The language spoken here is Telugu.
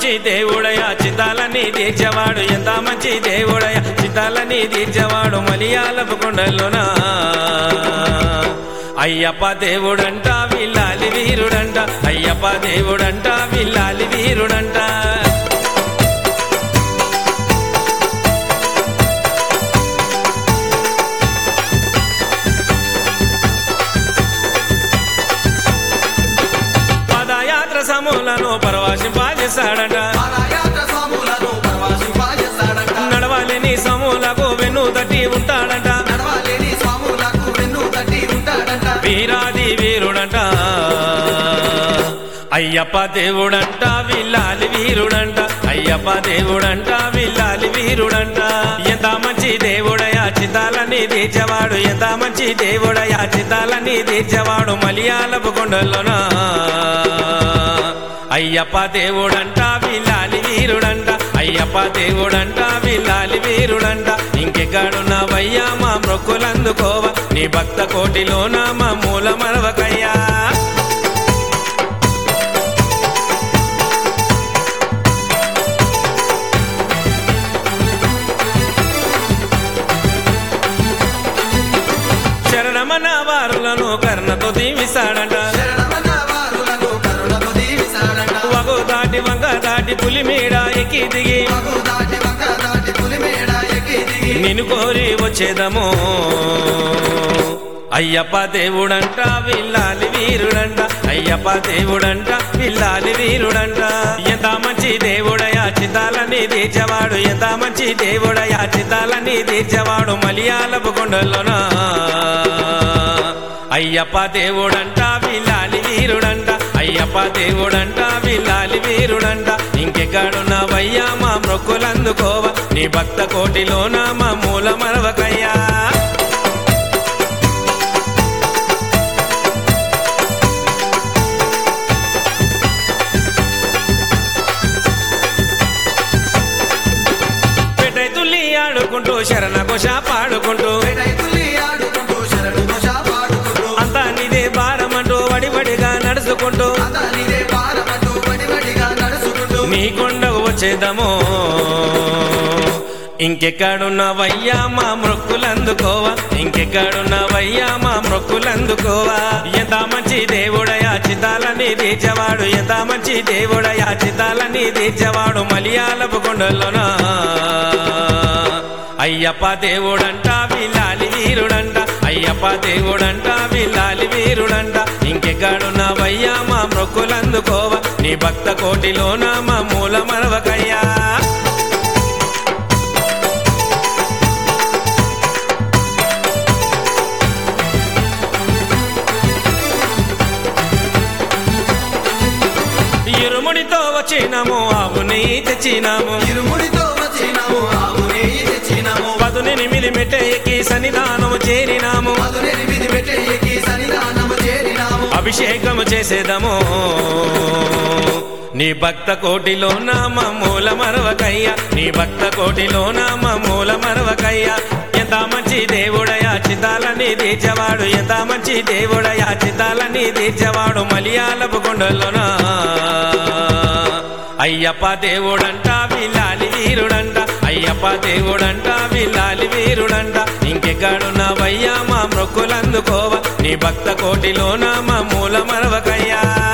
మంచి దేవుడయా చితాలని తీర్చేవాడు ఎంత మంచి దేవుడయా చితాలని తీర్చేవాడు మలయాళపు కొండల్లోనా అయ్యప్ప దేవుడంట విల్లాలి వీరుడంట అయ్యప్ప దేవుడంట విల్లాలి వీరుడంట పాదయాత్ర సమూలను పరవశింపజేశాడట నడవాలి నీ సమూలకు వెన్ను తట్టి ఉంటాడంట వీరాది వీరుడంట అయ్యప్ప దేవుడంట విల్లాలి వీరుడంట అయ్యప్ప దేవుడంట విల్లాలి వీరుడంట ఎంత మంచి దేవుడయా చితాలని తీర్చేవాడు ఎంత మంచి దేవుడయా చితాలని తీర్చేవాడు మలయాళపు కొండల్లోనా అయ్యప్ప దేవుడంట విల్లాలి వీరుడంట అయ్యప్ప దేవుడంట విల్లాలి వీరుడంట ఇంకెక్కడున్నావయ్యా మా మొక్కులందుకోవా నీ భక్త కోటిలోన మా మూల మరవకయ్యా శరణమన్న వారులను కరుణతో దీవిస్తాడంట వగు దాటి వంగ దాటి పులిమేడ ఎక్కి దిగి నిన్ను కోరి వచ్చేదము అయ్యప్ప దేవుడంట విల్లాలి వీరుడంట అయ్యప్ప దేవుడంట విల్లాలి వీరుడంట ఎంత మంచి దేవుడయా చితాలని తీర్చేవాడు ఎంత మంచి దేవుడయా చితాలని తీర్చేవాడు మలయాళపు కొండల్లోనా అయ్యప్ప దేవుడంట విల్లాలి వీరుడంట అయ్యప్ప దేవుడంట విల్లాలి వీరుడంట ఇంకెక్కడున్నావయ్యా మా మొక్కులందుకోవా నీ భక్త కోటిలోన మా మూల మరవకయ్యా పెట్టైతుల్లి ఆడుకుంటూ శరణ ఘోష పాడుకుంటూ అంతా నీదే భారమంటూ వడివడిగా నడుచుకుంటూ నీ కొండకు వచ్చేదము ఇంకెక్కడున్నావయ్యా మా మొక్కులందుకోవా ఇంకెక్కడున్నావయ్యా మా మొక్కులందుకోవా ఎంత మంచి దేవుడయా చితాలని తీర్చేవాడు ఎంత మంచి దేవుడయా చితాలని తీర్చేవాడు మలయాళపు కొండల్లోనా అయ్యప్ప దేవుడంట విల్లాలి వీరుడంట అయ్యప్ప దేవుడంట విల్లాలి వీరుడంట ఇంకెక్కడున్నావయ్యా మా మొక్కులందుకోవా నీ భక్త కోటిలోన మా మూల మరవకయ్యా ఇరుముడితో వచ్చినాము ఆవుని తెచ్చినాము పదునెనిమిది మెట్ట ఎక్కి సన్నిధానము చేరినాము అభిషేకము చేసేదము నీ భక్త కోటిలోన మా మూల మరవకయ్యా నీ భక్త కోటిలోన మా మూల మరవకయ్యా ఎంత మంచి దేవుడయా చితాలని తీర్చేవాడు ఎంత మంచి దేవుడయా చితాలని తీర్చేవాడు మలయాళపు కొండల్లోనా అయ్యప్ప దేవుడంట విల్లాలి వీరుడంట అయ్యప్ప దేవుడంట విల్లాలి వీరుడంట ఇంకెక్కడున్నావయ్యా మా మొక్కులందుకోవా నీ భక్త కోటిలోన మా మూల మరవకయ్యా